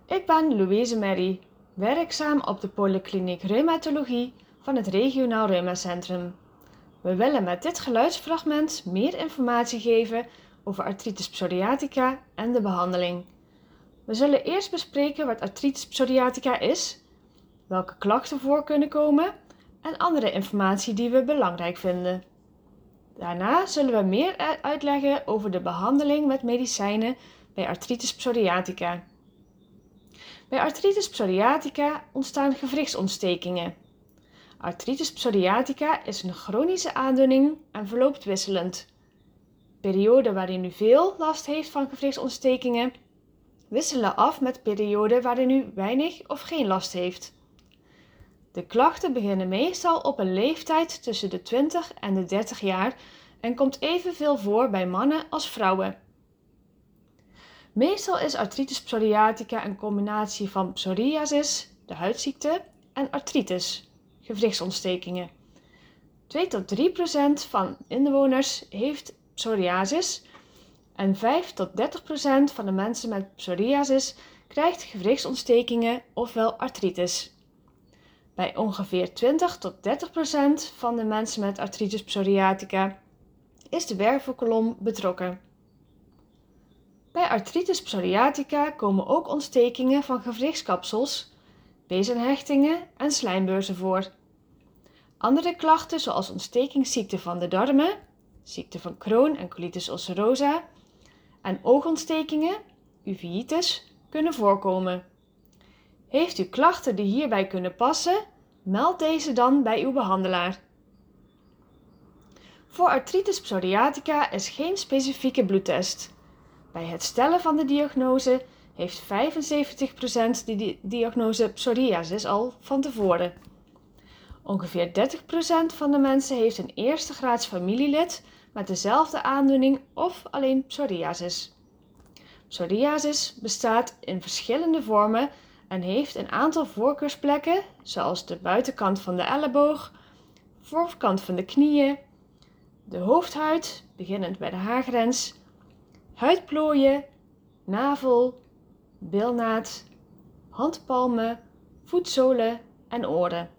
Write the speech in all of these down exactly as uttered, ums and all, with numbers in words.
Ik ben Louise Merrie, werkzaam op de Polykliniek Reumatologie van het Regionaal Reumacentrum. We willen met dit geluidsfragment meer informatie geven over artritis psoriatica en de behandeling. We zullen eerst bespreken wat artritis psoriatica is, welke klachten voor kunnen komen en andere informatie die we belangrijk vinden. Daarna zullen we meer uitleggen over de behandeling met medicijnen bij artritis psoriatica. Bij artritis psoriatica ontstaan gewrichtsontstekingen. Artritis psoriatica is een chronische aandoening en verloopt wisselend. Perioden waarin u veel last heeft van gewrichtsontstekingen wisselen af met perioden waarin u weinig of geen last heeft. De klachten beginnen meestal op een leeftijd tussen de twintig en de dertig jaar en komt evenveel voor bij mannen als vrouwen. Meestal is artritis psoriatica een combinatie van psoriasis, de huidziekte, en artritis, gewrichtsontstekingen. twee tot drie procent van inwoners heeft psoriasis en vijf tot dertig procent van de mensen met psoriasis krijgt gewrichtsontstekingen ofwel artritis. Bij ongeveer twintig tot dertig procent van de mensen met artritis psoriatica is de wervelkolom betrokken. Bij artritis psoriatica komen ook ontstekingen van gewrichtskapsels, pezenhechtingen en slijmbeurzen voor. Andere klachten zoals ontstekingsziekte van de darmen, ziekte van Crohn en colitis ulcerosa en oogontstekingen, uveitis, kunnen voorkomen. Heeft u klachten die hierbij kunnen passen, meld deze dan bij uw behandelaar. Voor artritis psoriatica is geen specifieke bloedtest. Bij het stellen van de diagnose heeft vijfenzeventig procent de diagnose psoriasis al van tevoren. Ongeveer dertig procent van de mensen heeft een eerste graads familielid met dezelfde aandoening of alleen psoriasis. Psoriasis bestaat in verschillende vormen en heeft een aantal voorkeursplekken, zoals de buitenkant van de elleboog, voorkant van de knieën, de hoofdhuid, beginnend bij de haargrens, huidplooien, navel, bilnaad, handpalmen, voetzolen en oren.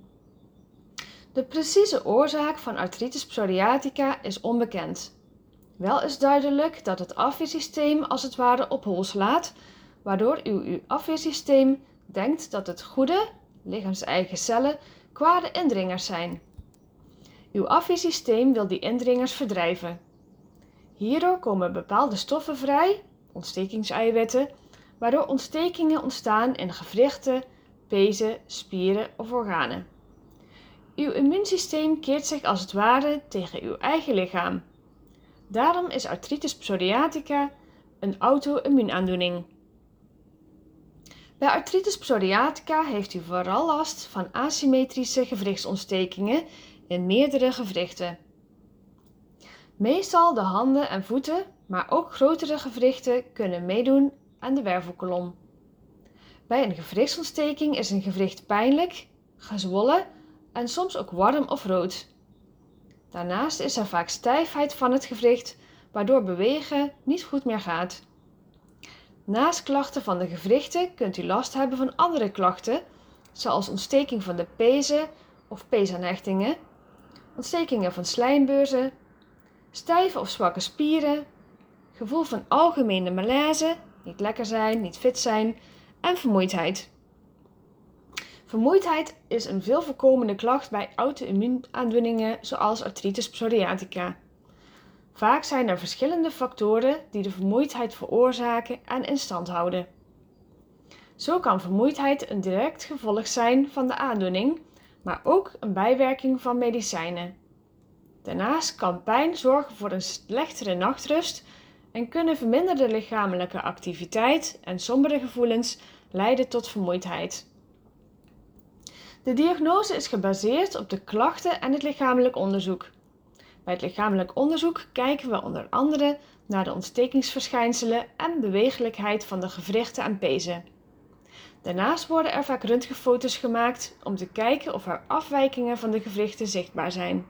De precieze oorzaak van artritis psoriatica is onbekend. Wel is duidelijk dat het afweersysteem als het ware op hol slaat, waardoor uw, uw afweersysteem denkt dat het goede, lichaams-eigen cellen, kwade indringers zijn. Uw afweersysteem wil die indringers verdrijven. Hierdoor komen bepaalde stoffen vrij, ontstekingseiwitten, waardoor ontstekingen ontstaan in gewrichten, pezen, spieren of organen. Uw immuunsysteem keert zich als het ware tegen uw eigen lichaam. Daarom is artritis psoriatica een auto-immuunaandoening. Bij artritis psoriatica heeft u vooral last van asymmetrische gewrichtsontstekingen in meerdere gewrichten. Meestal de handen en voeten, maar ook grotere gewrichten kunnen meedoen aan de wervelkolom. Bij een gewrichtsontsteking is een gewricht pijnlijk, gezwollen en soms ook warm of rood. Daarnaast is er vaak stijfheid van het gewricht, waardoor bewegen niet goed meer gaat. Naast klachten van de gewrichten kunt u last hebben van andere klachten, zoals ontsteking van de pezen of pezenhechtingen, ontstekingen van slijmbeurzen, stijve of zwakke spieren, gevoel van algemene malaise, niet lekker zijn, niet fit zijn en vermoeidheid. Vermoeidheid is een veel voorkomende klacht bij auto-immuunaandoeningen zoals artritis psoriatica. Vaak zijn er verschillende factoren die de vermoeidheid veroorzaken en in stand houden. Zo kan vermoeidheid een direct gevolg zijn van de aandoening, maar ook een bijwerking van medicijnen. Daarnaast kan pijn zorgen voor een slechtere nachtrust en kunnen verminderde lichamelijke activiteit en sombere gevoelens leiden tot vermoeidheid. De diagnose is gebaseerd op de klachten en het lichamelijk onderzoek. Bij het lichamelijk onderzoek kijken we onder andere naar de ontstekingsverschijnselen en bewegelijkheid van de gewrichten en pezen. Daarnaast worden er vaak röntgenfoto's gemaakt om te kijken of er afwijkingen van de gewrichten zichtbaar zijn.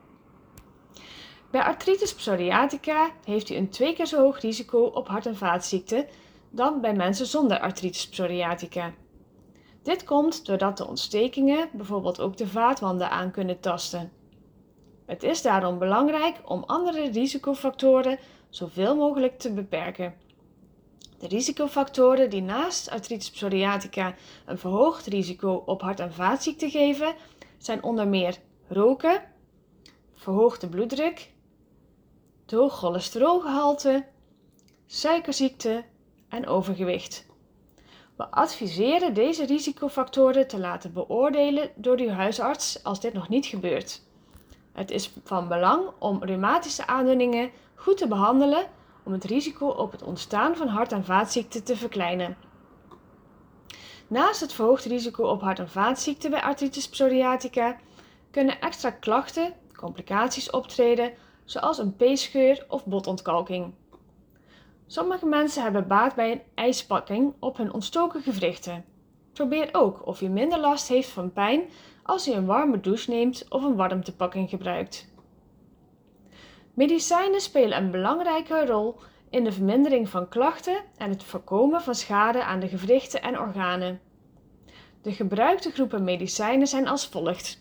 Bij artritis psoriatica heeft u een twee keer zo hoog risico op hart- en vaatziekten dan bij mensen zonder artritis psoriatica. Dit komt doordat de ontstekingen bijvoorbeeld ook de vaatwanden aan kunnen tasten. Het is daarom belangrijk om andere risicofactoren zoveel mogelijk te beperken. De risicofactoren die naast artritis psoriatica een verhoogd risico op hart- en vaatziekten geven, zijn onder meer roken, verhoogde bloeddruk, te hoog cholesterolgehalte, suikerziekte en overgewicht. We adviseren deze risicofactoren te laten beoordelen door uw huisarts als dit nog niet gebeurt. Het is van belang om reumatische aandoeningen goed te behandelen om het risico op het ontstaan van hart- en vaatziekten te verkleinen. Naast het verhoogd risico op hart- en vaatziekten bij artritis psoriatica kunnen extra klachten, complicaties optreden, zoals een peescheur of botontkalking. Sommige mensen hebben baat bij een ijspakking op hun ontstoken gewrichten. Probeer ook of u minder last heeft van pijn als u een warme douche neemt of een warmtepakking gebruikt. Medicijnen spelen een belangrijke rol in de vermindering van klachten en het voorkomen van schade aan de gewrichten en organen. De gebruikte groepen medicijnen zijn als volgt: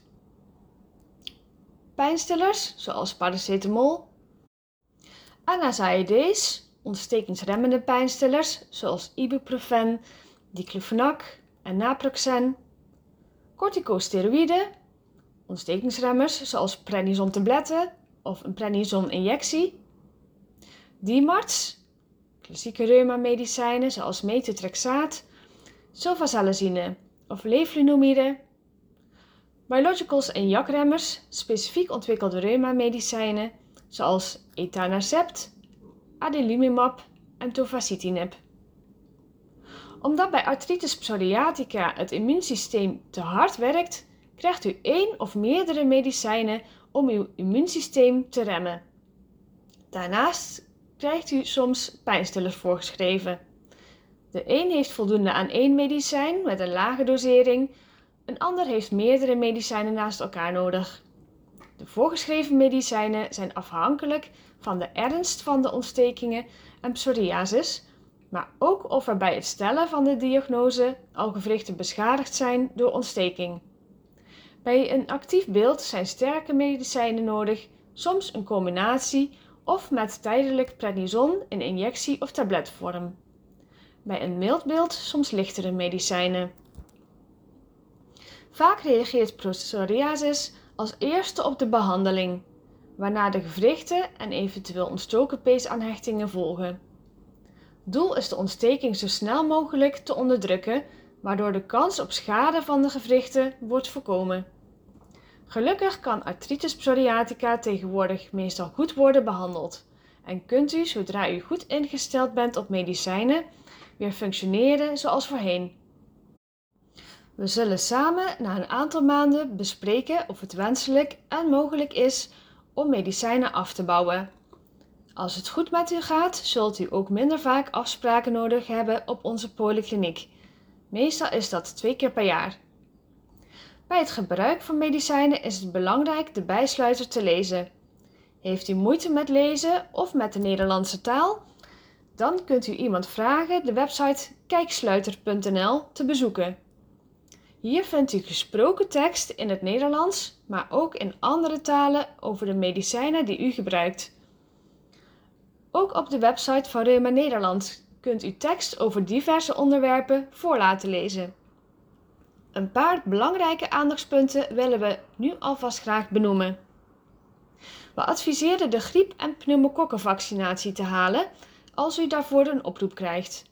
pijnstillers zoals paracetamol, N S A I D's, ontstekingsremmende pijnstillers zoals ibuprofen, diclofenac en naproxen, corticosteroïden, ontstekingsremmers zoals prednison-tabletten of een prednison-injectie, D M A R Ts, klassieke reumamedicijnen zoals methotrexaat, sulfasalazine of leflunomide, biologicals en jakremmers, specifiek ontwikkelde reumamedicijnen zoals etanercept, adalimumab en tofacitinib. Omdat bij artritis psoriatica het immuunsysteem te hard werkt, krijgt u één of meerdere medicijnen om uw immuunsysteem te remmen. Daarnaast krijgt u soms pijnstillers voorgeschreven. De een heeft voldoende aan één medicijn met een lage dosering, een ander heeft meerdere medicijnen naast elkaar nodig. De voorgeschreven medicijnen zijn afhankelijk van de ernst van de ontstekingen en psoriasis, maar ook of er bij het stellen van de diagnose al gewrichten beschadigd zijn door ontsteking. Bij een actief beeld zijn sterke medicijnen nodig, soms een combinatie of met tijdelijk prednison in injectie- of tabletvorm. Bij een mild beeld soms lichtere medicijnen. Vaak reageert psoriasis als eerste op de behandeling, waarna de gewrichten en eventueel ontstoken peesaanhechtingen volgen. Doel is de ontsteking zo snel mogelijk te onderdrukken, waardoor de kans op schade van de gewrichten wordt voorkomen. Gelukkig kan artritis psoriatica tegenwoordig meestal goed worden behandeld en kunt u, zodra u goed ingesteld bent op medicijnen, weer functioneren zoals voorheen. We zullen samen na een aantal maanden bespreken of het wenselijk en mogelijk is om medicijnen af te bouwen. Als het goed met u gaat, zult u ook minder vaak afspraken nodig hebben op onze polykliniek. Meestal is dat twee keer per jaar. Bij het gebruik van medicijnen is het belangrijk de bijsluiter te lezen. Heeft u moeite met lezen of met de Nederlandse taal? Dan kunt u iemand vragen de website kijksluiter punt n l te bezoeken. Hier vindt u gesproken tekst in het Nederlands, maar ook in andere talen over de medicijnen die u gebruikt. Ook op de website van Reuma Nederland kunt u tekst over diverse onderwerpen voor laten lezen. Een paar belangrijke aandachtspunten willen we nu alvast graag benoemen. We adviseren de griep- en pneumokokkenvaccinatie te halen als u daarvoor een oproep krijgt.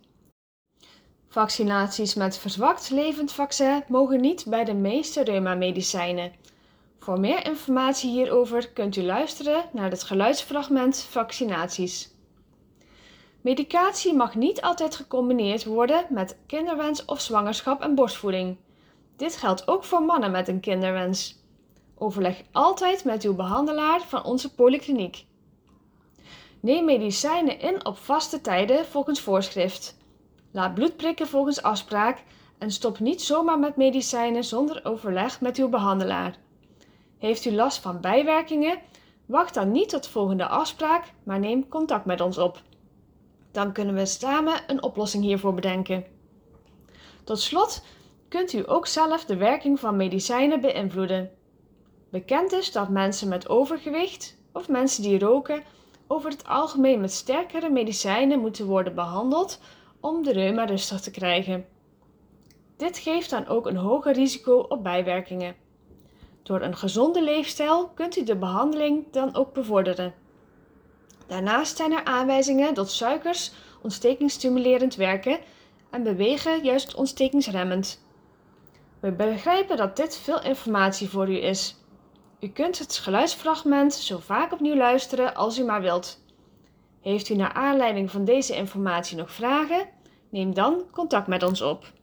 Vaccinaties met verzwakt levend vaccin mogen niet bij de meeste reumamedicijnen. Voor meer informatie hierover kunt u luisteren naar het geluidsfragment Vaccinaties. Medicatie mag niet altijd gecombineerd worden met kinderwens of zwangerschap en borstvoeding. Dit geldt ook voor mannen met een kinderwens. Overleg altijd met uw behandelaar van onze polykliniek. Neem medicijnen in op vaste tijden volgens voorschrift. Laat bloed prikken volgens afspraak en stop niet zomaar met medicijnen zonder overleg met uw behandelaar. Heeft u last van bijwerkingen? Wacht dan niet tot volgende afspraak, maar neem contact met ons op. Dan kunnen we samen een oplossing hiervoor bedenken. Tot slot kunt u ook zelf de werking van medicijnen beïnvloeden. Bekend is dat mensen met overgewicht of mensen die roken over het algemeen met sterkere medicijnen moeten worden behandeld om de reuma rustig te krijgen. Dit geeft dan ook een hoger risico op bijwerkingen. Door een gezonde leefstijl kunt u de behandeling dan ook bevorderen. Daarnaast zijn er aanwijzingen dat suikers ontstekingsstimulerend werken en bewegen juist ontstekingsremmend. We begrijpen dat dit veel informatie voor u is. U kunt het geluidsfragment zo vaak opnieuw luisteren als u maar wilt. Heeft u naar aanleiding van deze informatie nog vragen? Neem dan contact met ons op.